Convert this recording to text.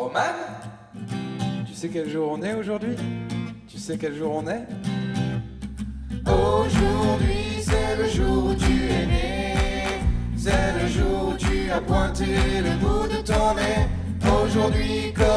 Roman, tu sais quel jour on est aujourd'hui? Tu sais quel jour on est? Aujourd'hui c'est le jour où tu es né. C'est le jour où tu as pointé le bout de ton nez. Aujourd'hui comme